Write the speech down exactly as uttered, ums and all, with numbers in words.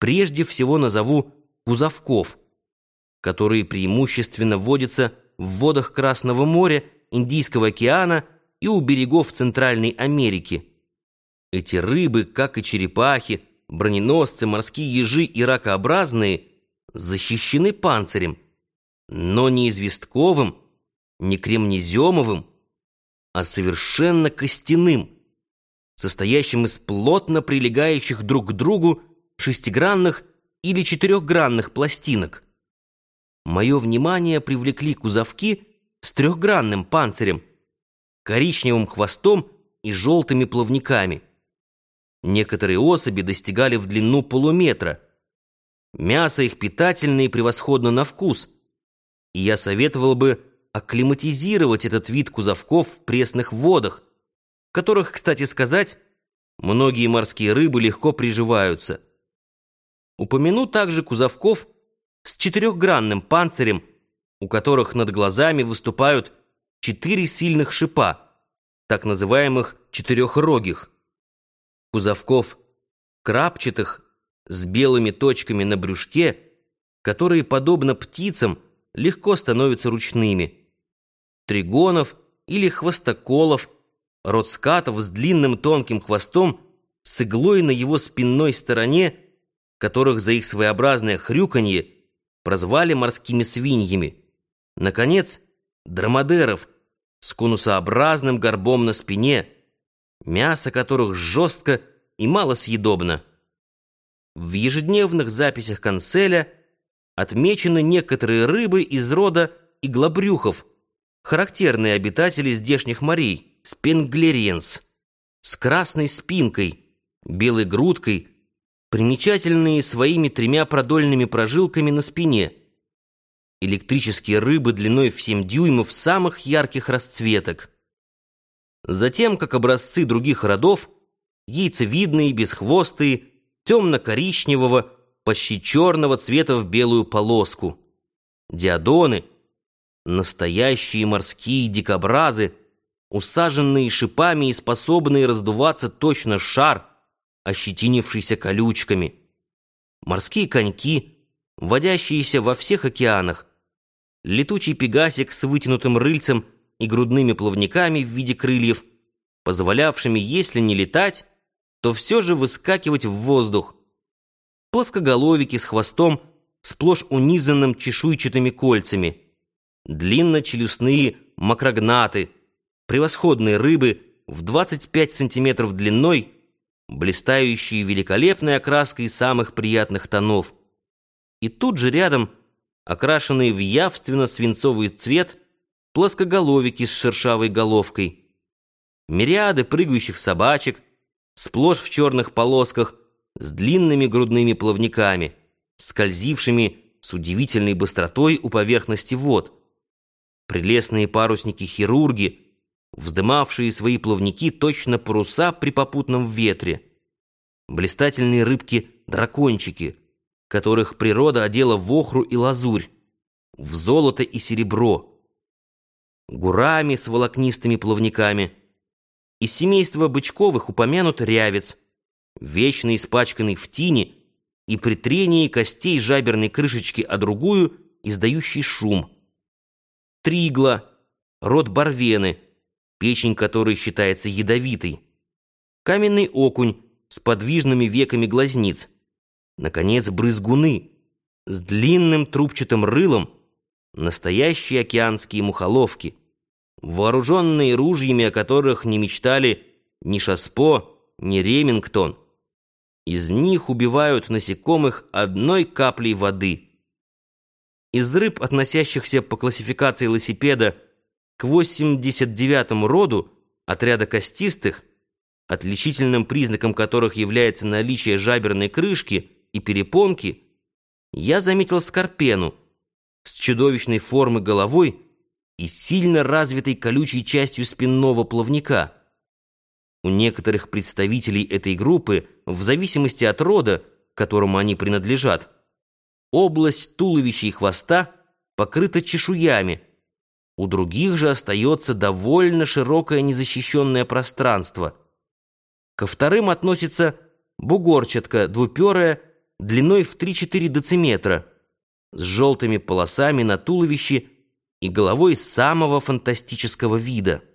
Прежде всего назову кузовков, которые преимущественно водятся в водах Красного моря, Индийского океана и у берегов Центральной Америки. Эти рыбы, как и черепахи, броненосцы, морские ежи и ракообразные, защищены панцирем, но не известковым, не кремнеземовым, а совершенно костяным, состоящим из плотно прилегающих друг к другу шестигранных или четырехгранных пластинок. Мое внимание привлекли кузовки с трехгранным панцирем, коричневым хвостом и желтыми плавниками. Некоторые особи достигали в длину полуметра. Мясо их питательно и превосходно на вкус, и я советовал бы акклиматизировать этот вид кузовков в пресных водах, в которых, кстати сказать, многие морские рыбы легко приживаются. Упомяну также кузовков с четырехгранным панцирем, у которых над глазами выступают четыре сильных шипа, так называемых четырехрогих. Кузовков крапчатых с белыми точками на брюшке, которые, подобно птицам, легко становятся ручными. Тригонов или хвостоколов, род скатов с длинным тонким хвостом с иглой на его спинной стороне, которых за их своеобразное хрюканье прозвали морскими свиньями. Наконец, дромадеров с конусообразным горбом на спине, мясо которых жестко и малосъедобно. В ежедневных записях Канцеля отмечены некоторые рыбы из рода иглобрюхов, характерные обитатели здешних морей, спенглеренс, с красной спинкой, белой грудкой, примечательные своими тремя продольными прожилками на спине. Электрические рыбы длиной в семь дюймов самых ярких расцветок. Затем, как образцы других родов, яйцевидные, бесхвостые, темно-коричневого, почти черного цвета в белую полоску. Диадоны, настоящие морские дикобразы, усаженные шипами и способные раздуваться точно шар, ощетинившийся колючками. Морские коньки, водящиеся во всех океанах. Летучий пегасик с вытянутым рыльцем и грудными плавниками в виде крыльев, позволявшими, если не летать, то все же выскакивать в воздух. Плоскоголовики с хвостом, сплошь унизанным чешуйчатыми кольцами. Длинночелюстные макрогнаты, превосходные рыбы в двадцать пять сантиметров длиной, блистающие великолепной окраской самых приятных тонов. И тут же рядом, окрашенные в явственно-свинцовый цвет, плоскоголовики с шершавой головкой. Мириады прыгающих собачек, сплошь в черных полосках, с длинными грудными плавниками, скользившими с удивительной быстротой у поверхности вод. Прелестные парусники-хирурги, вздымавшие свои плавники точно паруса при попутном ветре. Блистательные рыбки-дракончики, которых природа одела в охру и лазурь, в золото и серебро. Гурами с волокнистыми плавниками. Из семейства бычковых упомянут рявец, вечно испачканный в тине и при трении костей жаберной крышечки о другую, издающий шум. Тригла, род барвены, печень которой считается ядовитой. Каменный окунь с подвижными веками глазниц. Наконец, брызгуны с длинным трубчатым рылом, настоящие океанские мухоловки, вооруженные ружьями, о которых не мечтали ни Шаспо, ни Ремингтон. Из них убивают насекомых одной каплей воды. Из рыб, относящихся по классификации велосипеда к восемьдесят девятому роду, отряда костистых, отличительным признаком которых является наличие жаберной крышки и перепонки, я заметил скорпену с чудовищной формы головой и сильно развитой колючей частью спинного плавника. У некоторых представителей этой группы, в зависимости от рода, которому они принадлежат, область туловища и хвоста покрыта чешуями, у других же остается довольно широкое незащищенное пространство. Ко вторым относится бугорчатка двуперая, длиной в три-четыре дециметра, с желтыми полосами на туловище и головой самого фантастического вида.